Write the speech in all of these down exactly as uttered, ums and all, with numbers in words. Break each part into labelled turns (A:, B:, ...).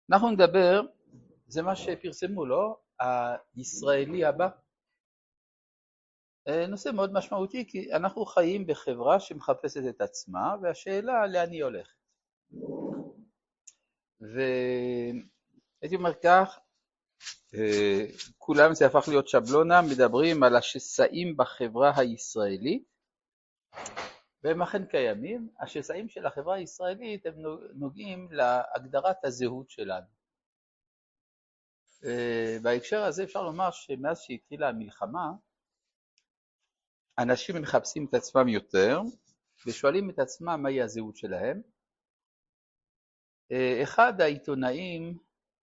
A: אנחנו נדבר, זה מה שפרסמו, לא? הישראלי הבא. נושא מאוד משמעותי, כי אנחנו חיים בחברה שמחפשת את עצמה, והשאלה לאן היא הולכת. והייתי אומר כך, כולם, זה הפך להיות שבלונה, מדברים על השסעים בחברה הישראלית, והם אכן קיימים. השסעים של החברה הישראלית הם נוגעים להגדרת הזהות שלנו. בהקשר הזה אפשר לומר שמאז שהתחילה המלחמה, אנשים מחפשים את עצמם יותר, ושואלים את עצמם מהי הזהות שלהם. אחד העיתונאים,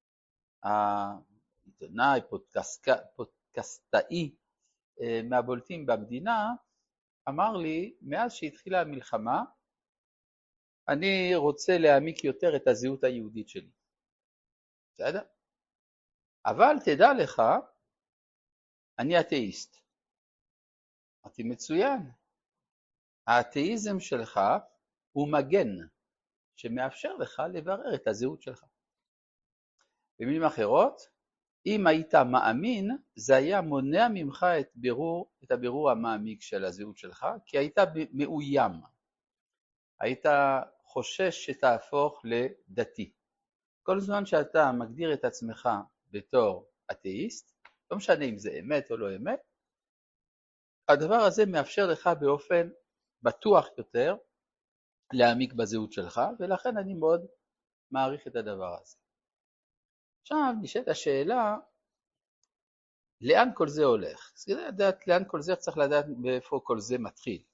A: העיתונאי, פודקאסטאי מהבולטים במדינה, אמר לי, מאז שהתחילה המלחמה, אני רוצה להעמיק יותר את הזהות היהודית שלי. בסדר? אבל תדע לך, אני אתאיסט. אמרתי, מצוין. האתאיזם שלך הוא מגן שמאפשר לך לברר את הזהות שלך. במילים אחרות, אם היית מאמין, זה היה מונע ממך את, בירור, את הבירור המעמיק של הזהות שלך, כי היית מאוים. היית חושש שתהפוך לדתי. כל זמן שאתה מגדיר את עצמך בתור אתאיסט, לא משנה אם זה אמת או לא אמת, הדבר הזה מאפשר לך באופן בטוח יותר להעמיק בזהות שלך, ולכן אני מאוד מעריך את הדבר הזה. עכשיו נשאלת השאלה, לאן כל זה הולך? אז כדי לדעת לאן כל זה, צריך לדעת באיפה כל זה מתחיל.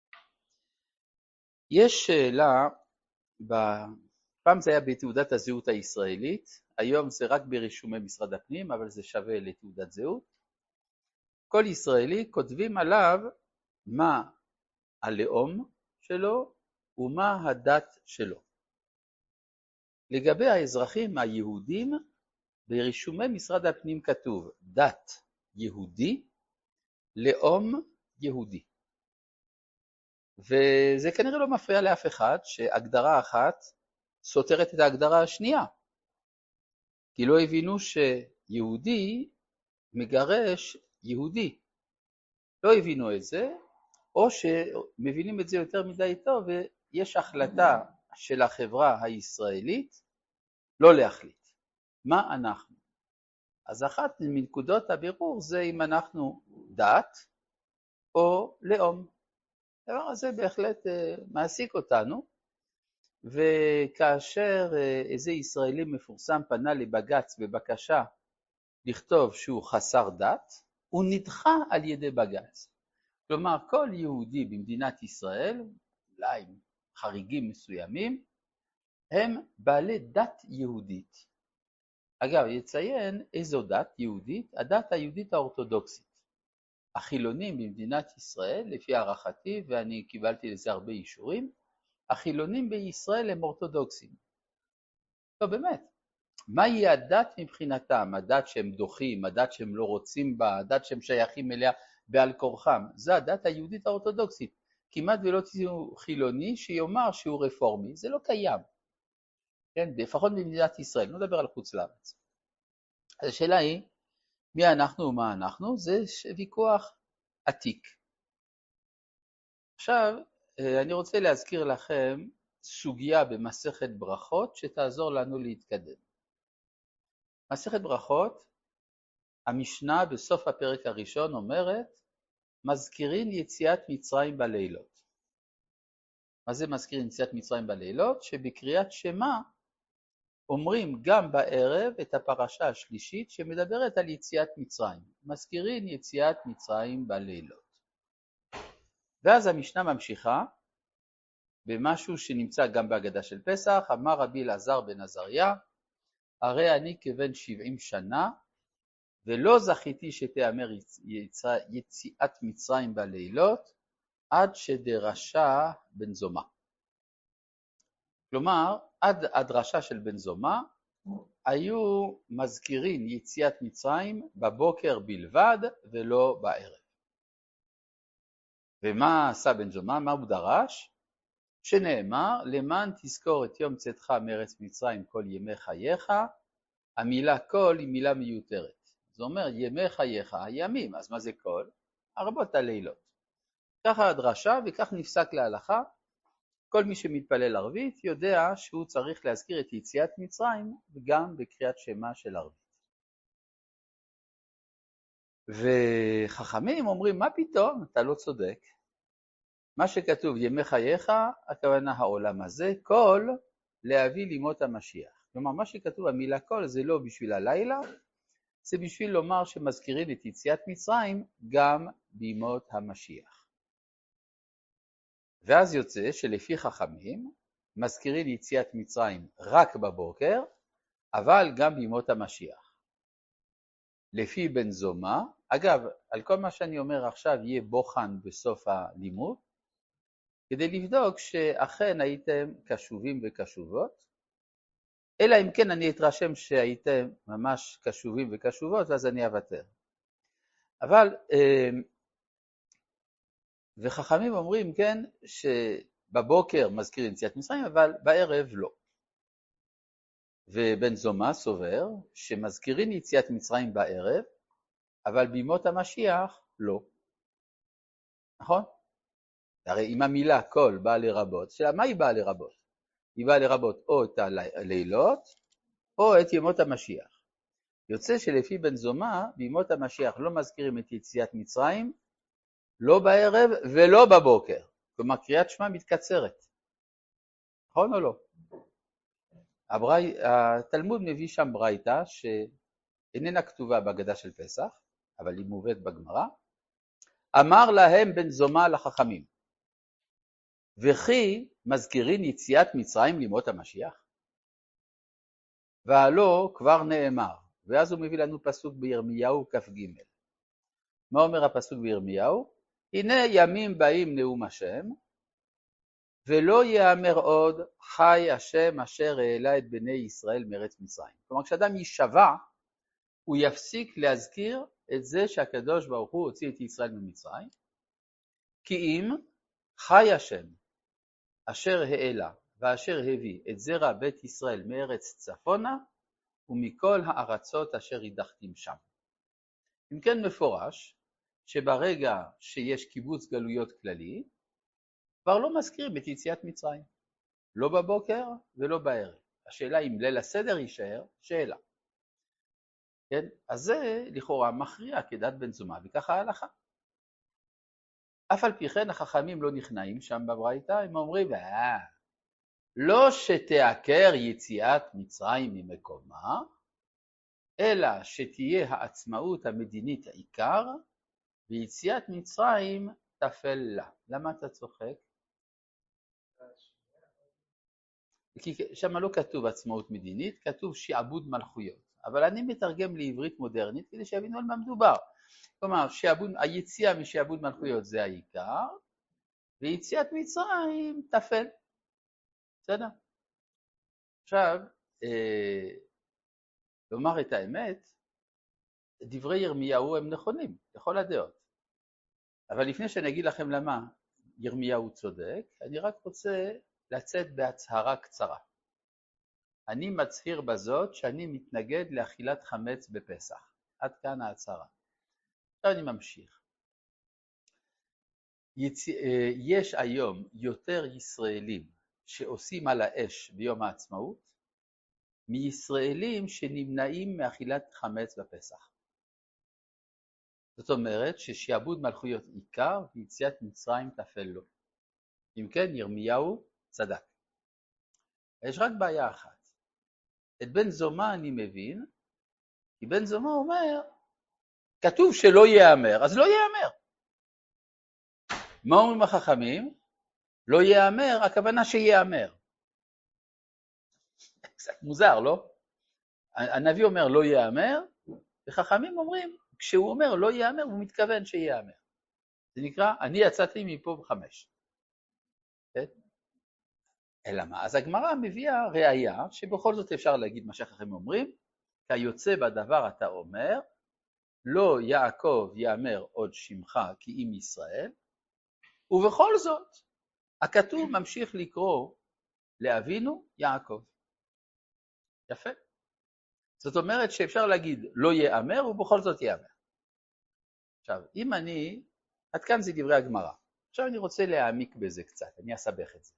A: יש שאלה, פעם זה היה בתעודת הזהות הישראלית, היום זה רק ברישומי משרד הפנים, אבל זה שווה לתעודת זהות. כל ישראלי כותבים עליו מה הלאום שלו ומה הדת שלו. לגבי האזרחים היהודים, ברישומי משרד הפנים כתוב דת יהודי, לאום יהודי. וזה כנראה לא מפריע לאף אחד שהגדרה אחת סותרת את ההגדרה השנייה. כי לא הבינו שיהודי מגרש יהודי. לא הבינו את זה, או שמבינים את זה יותר מדי טוב, ויש החלטה של החברה הישראלית לא להחליט. מה אנחנו? אז אחת מנקודות הבירור זה אם אנחנו דת או לאום. הדבר הזה בהחלט מעסיק אותנו, וכאשר איזה ישראלי מפורסם פנה לבג"ץ בבקשה לכתוב שהוא חסר דת, הוא נדחה על ידי בג"ץ. כלומר, כל יהודי במדינת ישראל, אולי חריגים מסוימים, הם בעלי דת יהודית. אגב, יציין איזו דת יהודית, הדת היהודית האורתודוקסית. החילונים במדינת ישראל, לפי הערכתי, ואני קיבלתי לזה הרבה אישורים, החילונים בישראל הם אורתודוקסים. לא, באמת. מהי הדת מבחינתם? הדת שהם דוחים, הדת שהם לא רוצים בה, הדת שהם שייכים אליה בעל כורחם. זו הדת היהודית האורתודוקסית. כמעט ולא תהיו חילוני שיאמר שהוא רפורמי. זה לא קיים. כן? לפחות במדינת ישראל. לא נדבר על חוץ לארץ. אז השאלה היא, מי אנחנו ומה אנחנו? זה ויכוח עתיק. עכשיו, אני רוצה להזכיר לכם סוגיה במסכת ברכות שתעזור לנו להתקדם. מסכת ברכות, המשנה בסוף הפרק הראשון אומרת, מזכירים יציאת מצרים בלילות. מה זה מזכירים יציאת מצרים בלילות? שבקריאת שמע אומרים גם בערב את הפרשה השלישית שמדברת על יציאת מצרים. מזכירים יציאת מצרים בלילות. ואז המשנה ממשיכה במשהו שנמצא גם בהגדה של פסח, אמר רבי אלעזר בן עזריה, הרי אני כבן שבעים שנה, ולא זכיתי שתאמר יציאת מצרים בלילות, עד שדרשה בן זומא. כלומר, עד הדרשה של בן זומא, היו מזכירים יציאת מצרים בבוקר בלבד ולא בערב. ומה עשה בן זומא? מה הוא דרש? שנאמר, למען תזכור את יום צאתך מארץ מצרים כל ימי חייך, המילה כל היא מילה מיותרת. זה אומר ימי חייך, הימים, אז מה זה כל? הרבות הלילות. ככה הדרשה וכך נפסק להלכה. כל מי שמתפלל ערבית יודע שהוא צריך להזכיר את יציאת מצרים וגם בקריאת שמה של ערבית. וחכמים אומרים, מה פתאום? אתה לא צודק. מה שכתוב ימי חייך, הכוונה העולם הזה, כל להביא לימות המשיח. כלומר, מה שכתוב המילה כל זה לא בשביל הלילה, זה בשביל לומר שמזכירים את יציאת מצרים גם בימות המשיח. ואז יוצא שלפי חכמים מזכירים יציאת מצרים רק בבוקר, אבל גם בימות המשיח. לפי בן זומא, אגב, על כל מה שאני אומר עכשיו יהיה בוחן בסוף הלימוד, כדי לבדוק שאכן הייתם קשובים וקשובות, אלא אם כן אני אתרשם שהייתם ממש קשובים וקשובות, ואז אני אוותר. אבל, וחכמים אומרים, כן, שבבוקר מזכירים יציאת מצרים, אבל בערב לא. ובן זומא סובר שמזכירים יציאת מצרים בערב, אבל בימות המשיח לא. נכון? הרי אם המילה כל באה לרבות, שאלה, מה היא באה לרבות? היא באה לרבות או את הלילות, או את ימות המשיח. יוצא שלפי בן זומא, בימות המשיח לא מזכירים את יציאת מצרים, לא בערב ולא בבוקר. כלומר, קריאת שמע מתקצרת. נכון או לא? הברי... התלמוד מביא שם ברייתא, שאיננה כתובה בהגדה של פסח, אבל היא מובאת בגמרא. אמר להם בן זומא לחכמים, וכי מזכירים יציאת מצרים לימות המשיח? והלא כבר נאמר, ואז הוא מביא לנו פסוק בירמיהו כ"ג. מה אומר הפסוק בירמיהו? הנה ימים באים נאום השם, ולא יאמר עוד חי השם אשר העלה את בני ישראל מארץ מצרים. כלומר, כשאדם יישבע, הוא יפסיק להזכיר את זה שהקדוש ברוך הוא הוציא את ישראל ממצרים, כי אם חי השם אשר העלה ואשר הביא את זרע בית ישראל מארץ צפונה, ומכל הארצות אשר ידחתים שם. אם כן מפורש, שברגע שיש קיבוץ גלויות כללי, כבר לא מזכירים את יציאת מצרים. לא בבוקר ולא בערב. השאלה אם ליל הסדר יישאר, שאלה. כן? אז זה לכאורה מכריע כדת בן זומא, וככה ההלכה. אף על פי כן החכמים לא נכנעים שם בברייתא, הם אומרים, אה, לא שתעקר יציאת מצרים ממקומה, אלא שתהיה העצמאות המדינית העיקר, ויציאת מצרים תפל לה. למה אתה צוחק? כי שם לא כתוב עצמאות מדינית, כתוב שעבוד מלכויות. אבל אני מתרגם לעברית מודרנית כדי שיבינו על מה מדובר. כלומר, שעבוד, היציאה משעבוד מלכויות זה העיקר, ויציאת מצרים תפל. בסדר? עכשיו, אה, לומר את האמת, דברי ירמיהו הם נכונים, לכל הדעות. אבל לפני שאני אגיד לכם למה ירמיהו צודק, אני רק רוצה לצאת בהצהרה קצרה. אני מצהיר בזאת שאני מתנגד לאכילת חמץ בפסח. עד כאן ההצהרה. עכשיו אני ממשיך. יצ... יש היום יותר ישראלים שעושים על האש ביום העצמאות, מישראלים שנמנעים מאכילת חמץ בפסח. זאת אומרת ששעבוד מלכויות עיקר ויציאת מצרים תפל לו. אם כן, ירמיהו צדק. יש רק בעיה אחת. את בן זומא אני מבין, כי בן זומא אומר, כתוב שלא יאמר, אז לא יאמר. מה אומרים החכמים? לא יאמר, הכוונה שיאמר. קצת מוזר, לא? הנביא אומר לא יאמר, וחכמים אומרים, כשהוא אומר לא יאמר, הוא מתכוון שיאמר. זה נקרא, אני יצאתי מפה בחמש. אלא מה? אז הגמרא מביאה ראיה שבכל זאת אפשר להגיד מה שהחכמים אומרים, כיוצא בדבר אתה אומר, לא יעקב יאמר עוד שמך כי אם ישראל, ובכל זאת הכתוב ממשיך לקרוא לאבינו יעקב. יפה. זאת אומרת שאפשר להגיד לא יאמר ובכל זאת יאמר. עכשיו, אם אני, עד כאן זה דברי הגמרא. עכשיו אני רוצה להעמיק בזה קצת, אני אסבך את זה.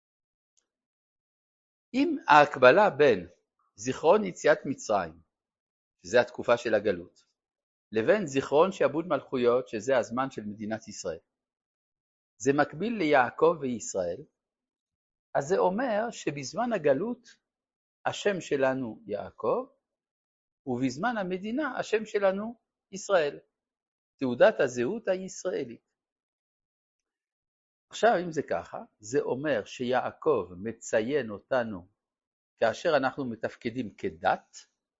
A: אם ההקבלה בין זיכרון יציאת מצרים, שזה התקופה של הגלות, לבין זיכרון שעבוד מלכויות, שזה הזמן של מדינת ישראל, זה מקביל ליעקב וישראל, אז זה אומר שבזמן הגלות השם שלנו יעקב, ובזמן המדינה השם שלנו ישראל, תעודת הזהות הישראלית. עכשיו אם זה ככה, זה אומר שיעקב מציין אותנו כאשר אנחנו מתפקדים כדת,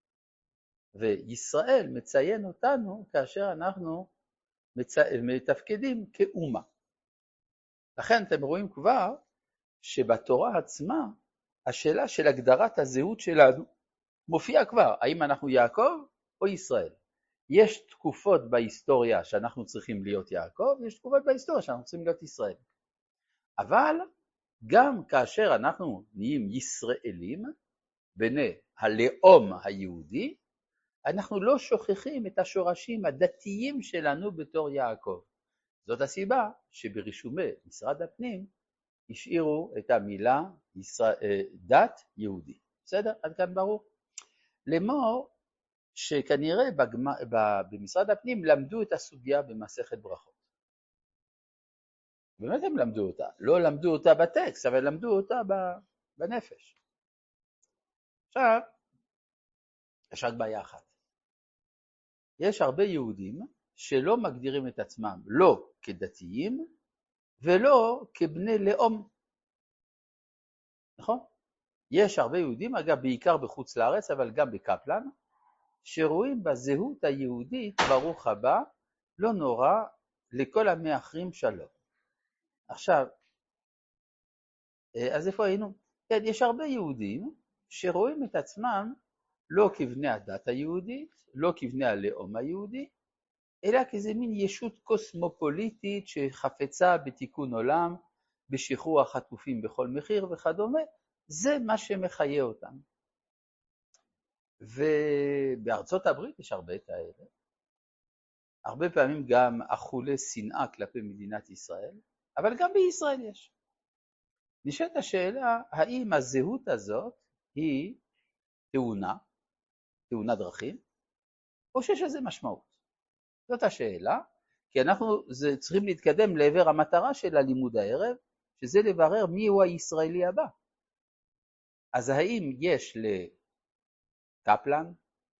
A: וישראל מציין אותנו כאשר אנחנו מצ... מתפקדים כאומה. לכן אתם רואים כבר שבתורה עצמה השאלה של הגדרת הזהות שלנו מופיעה כבר, האם אנחנו יעקב או ישראל. יש תקופות בהיסטוריה שאנחנו צריכים להיות יעקב, יש תקופות בהיסטוריה שאנחנו צריכים להיות ישראל. אבל גם כאשר אנחנו נהיים ישראלים, בני הלאום היהודי, אנחנו לא שוכחים את השורשים הדתיים שלנו בתור יעקב. זאת הסיבה שברישומי משרד הפנים השאירו את המילה ישראל, דת יהודי. בסדר? עד כאן ברור? לאמור שכנראה בגמ... במשרד הפנים למדו את הסוגיה במסכת ברכות. באמת הם למדו אותה, לא למדו אותה בטקסט, אבל למדו אותה בנפש. עכשיו, יש רק בעיה אחת. יש הרבה יהודים שלא מגדירים את עצמם לא כדתיים ולא כבני לאום. נכון? יש הרבה יהודים, אגב בעיקר בחוץ לארץ, אבל גם בקפלן, שרואים בזהות היהודית, ברוך הבא, לא נורא, לכל המאחרים שלום. עכשיו, אז איפה היינו? כן, יש הרבה יהודים שרואים את עצמם לא כבני הדת היהודית, לא כבני הלאום היהודי, אלא כאיזה מין ישות קוסמופוליטית שחפצה בתיקון עולם, בשחרור החטופים בכל מחיר וכדומה, זה מה שמחיה אותם. ובארצות הברית יש הרבה את האלה, הרבה פעמים גם אכולי שנאה כלפי מדינת ישראל, אבל גם בישראל יש. נשאלת השאלה, האם הזהות הזאת היא תאונה, תאונה דרכים, או שיש לזה משמעות? זאת השאלה, כי אנחנו זה, צריכים להתקדם לעבר המטרה של הלימוד הערב, שזה לברר מי הוא הישראלי הבא. אז האם יש לקפלן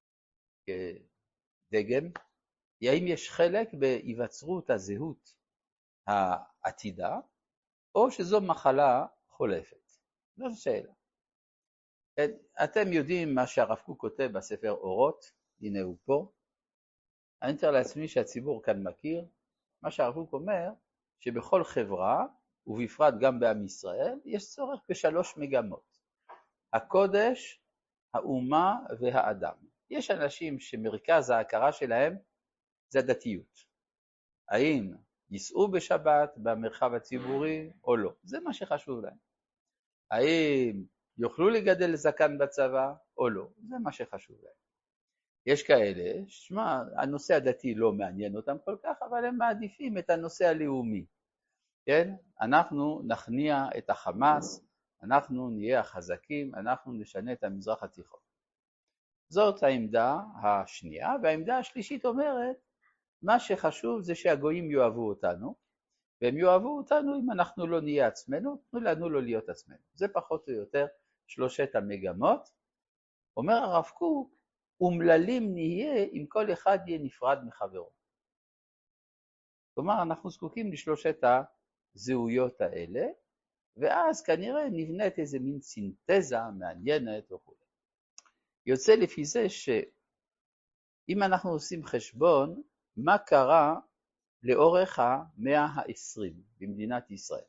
A: כדגם, האם יש חלק בהיווצרות הזהות העתידה, או שזו מחלה חולפת? זאת השאלה. אתם יודעים מה שהרב קוק כותב בספר אורות, הנה הוא פה. אני מתאר לעצמי שהציבור כאן מכיר, מה שהרב קוק אומר, שבכל חברה, ובפרט גם בעם ישראל, יש צורך בשלוש מגמות. הקודש, האומה והאדם. יש אנשים שמרכז ההכרה שלהם זה הדתיות. האם ייסעו בשבת במרחב הציבורי או לא? זה מה שחשוב להם. האם יוכלו לגדל זקן בצבא או לא? זה מה שחשוב להם. יש כאלה, שמה, הנושא הדתי לא מעניין אותם כל כך, אבל הם מעדיפים את הנושא הלאומי. כן? אנחנו נכניע את החמאס, אנחנו נהיה החזקים, אנחנו נשנה את המזרח התיכון. זאת העמדה השנייה, והעמדה השלישית אומרת, מה שחשוב זה שהגויים יאהבו אותנו, והם יאהבו אותנו אם אנחנו לא נהיה עצמנו, תנו לנו לא להיות עצמנו. זה פחות או יותר שלושת המגמות. אומר הרב קוק, אומללים נהיה אם כל אחד יהיה נפרד מחברו. כלומר, אנחנו זקוקים לשלושת הזהויות האלה, ואז כנראה נבנית איזה מין סינתזה מעניינת וכו'. יוצא לפי זה שאם אנחנו עושים חשבון, מה קרה לאורך המאה העשרים במדינת ישראל?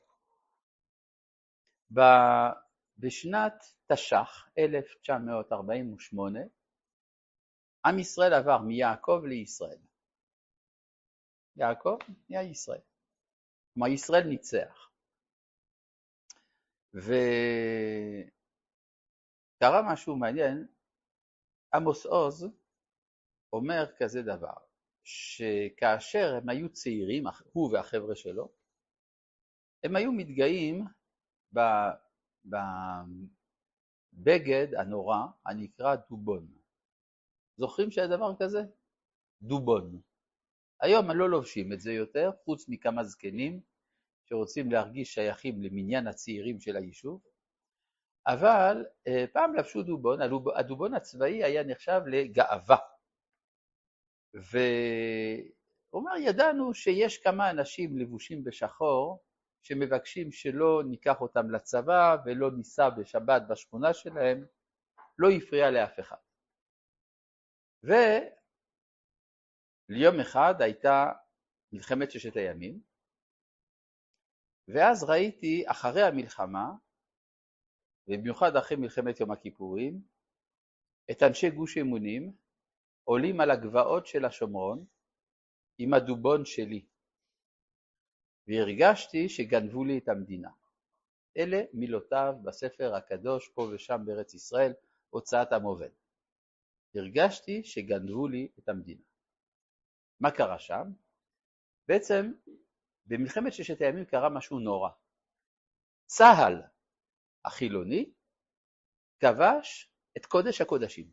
A: בשנת תש"ח, אלף תשע מאות ארבעים ושמונה, עם ישראל עבר מיעקב לישראל. יעקב נהיה ישראל. כלומר, ישראל ניצח. וקרה משהו מעניין, עמוס עוז אומר כזה דבר, שכאשר הם היו צעירים, הוא והחבר'ה שלו, הם היו מתגאים בבגד הנורא הנקרא דובון. זוכרים שהיה דבר כזה? דובון. היום לא לובשים את זה יותר, חוץ מכמה זקנים שרוצים להרגיש שייכים למניין הצעירים של היישוב, אבל פעם לבשו דובון, הדובון הצבאי היה נחשב לגאווה. והוא אומר, ידענו שיש כמה אנשים לבושים בשחור, שמבקשים שלא ניקח אותם לצבא ולא ניסע בשבת בשכונה שלהם, לא יפריע לאף אחד. וליום אחד הייתה מלחמת ששת הימים, ואז ראיתי אחרי המלחמה, ובמיוחד אחרי מלחמת יום הכיפורים, את אנשי גוש אמונים עולים על הגבעות של השומרון עם הדובון שלי, והרגשתי שגנבו לי את המדינה. אלה מילותיו בספר הקדוש פה ושם בארץ ישראל, הוצאת עם עובד. הרגשתי שגנבו לי את המדינה. מה קרה שם? בעצם במלחמת ששת הימים קרה משהו נורא. צהל החילוני כבש את קודש הקודשים.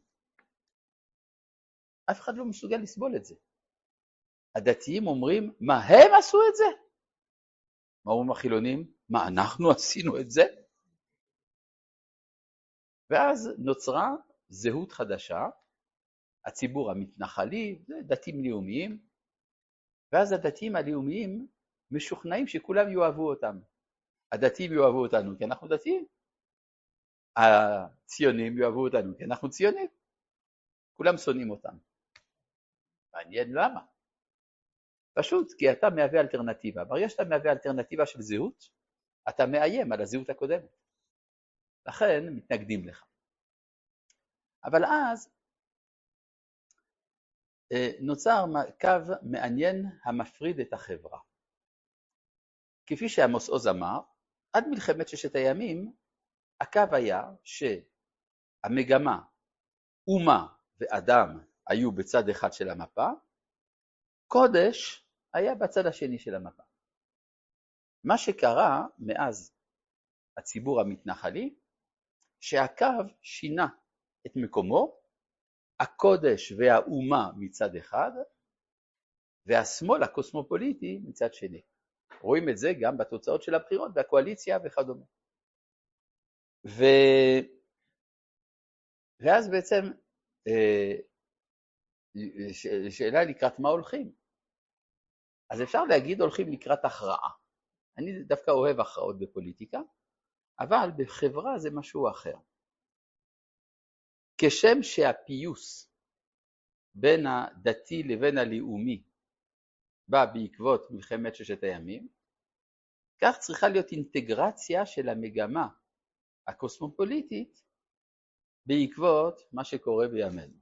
A: אף אחד לא מסוגל לסבול את זה. הדתיים אומרים, מה הם עשו את זה? מה אומרים החילונים? מה אנחנו עשינו את זה? ואז נוצרה זהות חדשה, הציבור המתנחלי, דתיים לאומיים, ואז הדתיים הלאומיים משוכנעים שכולם יאהבו אותם. הדתיים יאהבו אותנו כי אנחנו דתיים, הציונים יאהבו אותנו כי אנחנו ציונים, כולם שונאים אותם. מעניין למה? פשוט כי אתה מהווה אלטרנטיבה. ברגע שאתה מהווה אלטרנטיבה של זהות, אתה מאיים על הזהות הקודמת. לכן מתנגדים לך. אבל אז נוצר קו מעניין המפריד את החברה. כפי שעמוס עוז אמר, עד מלחמת ששת הימים, הקו היה שהמגמה, אומה ואדם היו בצד אחד של המפה, קודש היה בצד השני של המפה. מה שקרה מאז הציבור המתנחלי, שהקו שינה את מקומו, הקודש והאומה מצד אחד, והשמאל הקוסמופוליטי מצד שני. רואים את זה גם בתוצאות של הבחירות, והקואליציה וכדומה. ו... ואז בעצם שאלה לקראת מה הולכים. אז אפשר להגיד הולכים לקראת הכרעה. אני דווקא אוהב הכרעות בפוליטיקה, אבל בחברה זה משהו אחר. כשם שהפיוס בין הדתי לבין הלאומי בא בעקבות מלחמת ששת הימים, כך צריכה להיות אינטגרציה של המגמה הקוסמופוליטית בעקבות מה שקורה בימינו.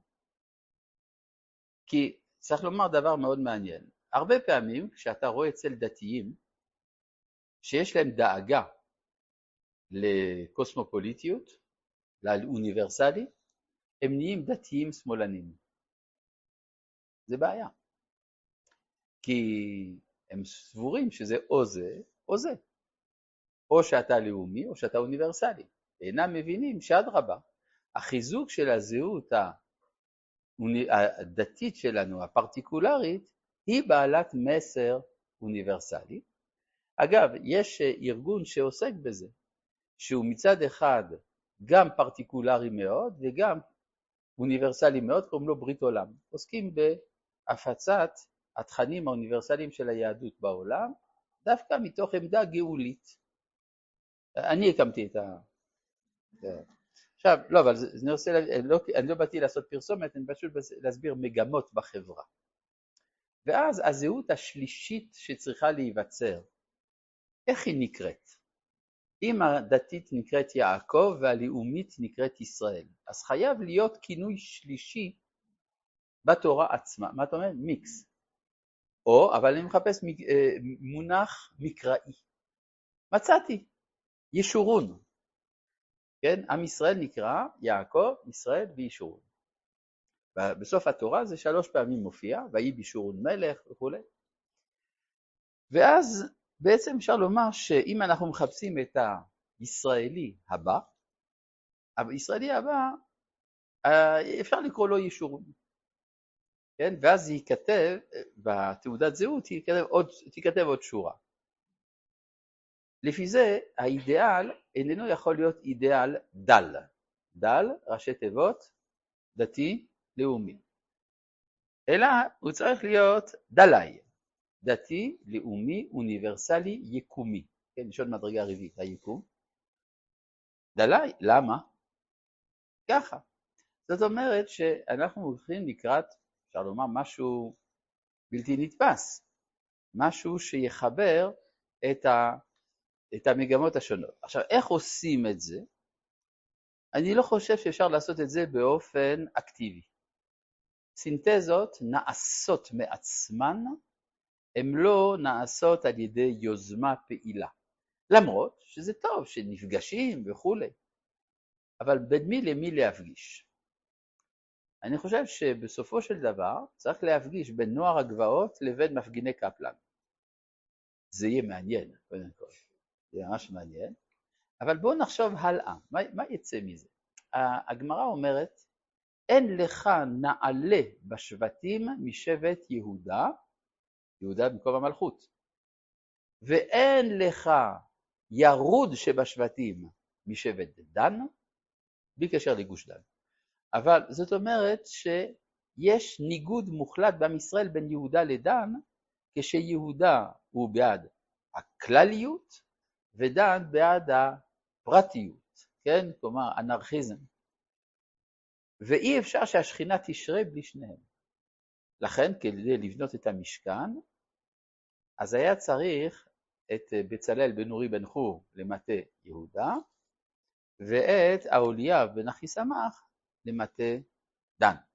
A: כי צריך לומר דבר מאוד מעניין. הרבה פעמים כשאתה רואה אצל דתיים שיש להם דאגה לקוסמופוליטיות, לאוניברסלי, הם נהיים דתיים שמאלנים. זה בעיה. כי הם סבורים שזה או זה או זה. או שאתה לאומי או שאתה אוניברסלי. אינם מבינים שאדרבה, החיזוק של הזהות הדתית שלנו, הפרטיקולרית, היא בעלת מסר אוניברסלי. אגב, יש ארגון שעוסק בזה, שהוא מצד אחד גם פרטיקולרי מאוד וגם אוניברסלי מאוד, קוראים לו ברית עולם. עוסקים בהפצת התכנים האוניברסליים של היהדות בעולם, דווקא מתוך עמדה גאולית. אני הקמתי את ה... עכשיו, לא, אבל אני, רוצה, לא, אני לא באתי לעשות פרסומת, אני פשוט להסביר מגמות בחברה. ואז הזהות השלישית שצריכה להיווצר, איך היא נקראת? אם הדתית נקראת יעקב והלאומית נקראת ישראל, אז חייב להיות כינוי שלישי בתורה עצמה. מה אתה אומר? מיקס. או, אבל אני מחפש מונח מקראי. מצאתי, ישורון. כן? עם ישראל נקרא יעקב, ישראל וישורון. בסוף התורה זה שלוש פעמים מופיע, ויהי בישורון מלך וכו'. ואז בעצם אפשר לומר שאם אנחנו מחפשים את הישראלי הבא, הישראלי הבא, אפשר לקרוא לו ישורון. כן? ואז ייכתב, בתעודת זהות תיכתב עוד, תיכתב עוד שורה. לפי זה, האידאל איננו יכול להיות אידאל דל. דל, ראשי תיבות, דתי, לאומי. אלא הוא צריך להיות דלאי. דתי, לאומי, אוניברסלי, יקומי. כן, יש עוד מדרגה רביעית, היקום. דלאי, למה? ככה. זאת אומרת שאנחנו הולכים לקראת, אפשר לומר, משהו בלתי נתפס. משהו שיחבר את, ה, את המגמות השונות. עכשיו, איך עושים את זה? אני לא חושב שאפשר לעשות את זה באופן אקטיבי. סינתזות נעשות מעצמן, הן לא נעשות על ידי יוזמה פעילה. למרות שזה טוב שנפגשים וכו'. אבל בין מי למי להפגיש? אני חושב שבסופו של דבר צריך להפגיש בין נוער הגבעות לבין מפגיני קפלן. זה יהיה מעניין, קודם כל. זה ממש מעניין. אבל בואו נחשוב הלאה. מה, מה יצא מזה? הגמרא אומרת, אין לך נעלה בשבטים משבט יהודה, יהודה במקום המלכות, ואין לך ירוד שבשבטים משבט דן, בלי קשר לגוש דן. אבל זאת אומרת שיש ניגוד מוחלט בעם ישראל בין יהודה לדן, כשיהודה הוא בעד הכלליות, ודן בעד הפרטיות, כן? כלומר אנרכיזם. ואי אפשר שהשכינה תשרה בלי שניהם. לכן, כדי לבנות את המשכן, אז היה צריך את בצלאל בן אורי בן חור למטה יהודה, ואת אהוליאב בן אחיסמך למטה דן.